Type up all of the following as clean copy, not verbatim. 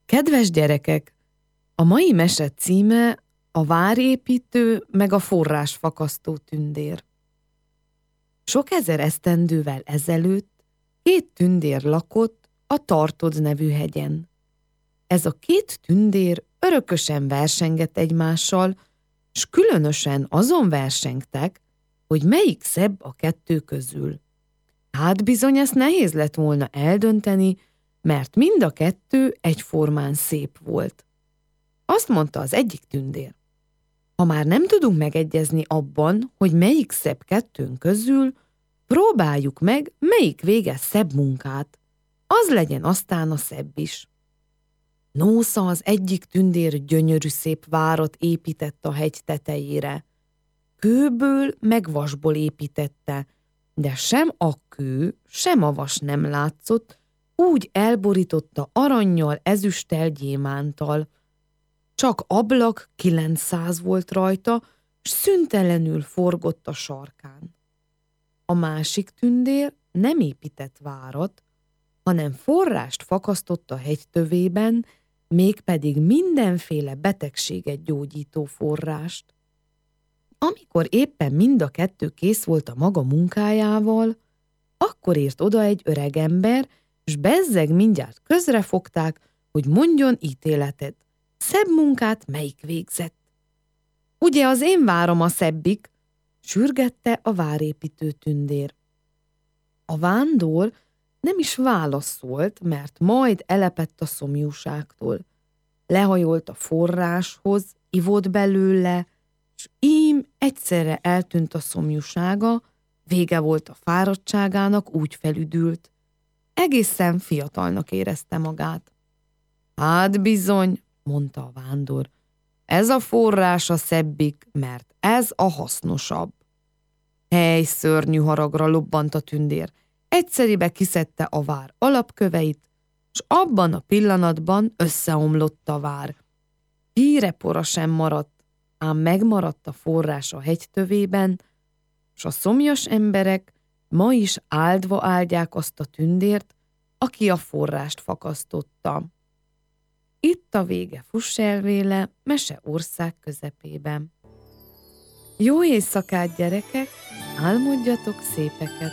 Kedves gyerekek, a mai mese címe a várépítő meg a forrásfakasztó tündér. Sok ezer esztendővel ezelőtt 2 tündér lakott a Tartod nevű hegyen. Ez a 2 tündér örökösen versengett egymással, s különösen azon versengtek, hogy melyik szebb a 2 közül. Hát bizony ezt nehéz lett volna eldönteni, mert mind a 2 egyformán szép volt. Azt mondta az egyik tündér: ha már nem tudunk megegyezni abban, hogy melyik szebb 2 közül, próbáljuk meg, melyik végez szebb munkát. Az legyen aztán a szebb is. Nósza az egyik tündér gyönyörű szép várat épített a hegy tetejére. Kőből meg vasból építette, de sem a kő, sem a vas nem látszott, úgy elborította arannyal, ezüsttel, gyémántal. Csak ablak 900 volt rajta, s szüntelenül forgott a sarkán. A másik tündér nem épített várat, hanem forrást fakasztott a hegy tövében, mégpedig mindenféle betegséget gyógyító forrást. Amikor éppen mind a 2 kész volt a maga munkájával, akkor ért oda egy öregember, s bezzeg mindjárt közrefogták, hogy mondjon ítéletet. Szebb munkát melyik végzett? Ugye az én várom a szebbik, sürgette a várépítő tündér. A vándor nem is válaszolt, mert majd elepett a szomjúságtól. Lehajolt a forráshoz, ivott belőle, s ím egyszerre eltűnt a szomjúsága, vége volt a fáradtságának, úgy felüdült. Egészen fiatalnak érezte magát. Hát bizony, mondta a vándor, ez a forrás a szebbik, mert ez a hasznosabb. Hely, szörnyű haragra lobbant a tündér. Egyszeribe kiszedte a vár alapköveit, s abban a pillanatban összeomlott a vár. Hírepora sem maradt, ám megmaradt a forrás a hegy tövében, s a szomjas emberek ma is áldva áldják azt a tündért, aki a forrást fakasztotta. Itt a vége, fuss el véle, mese ország közepében. Jó éjszakát, gyerekek, álmodjatok szépeket!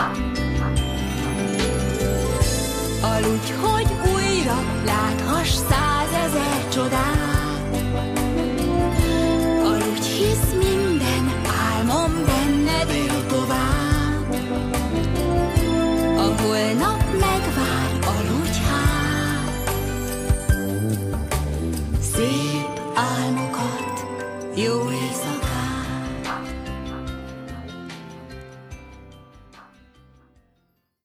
Aludj, hogy újra láthass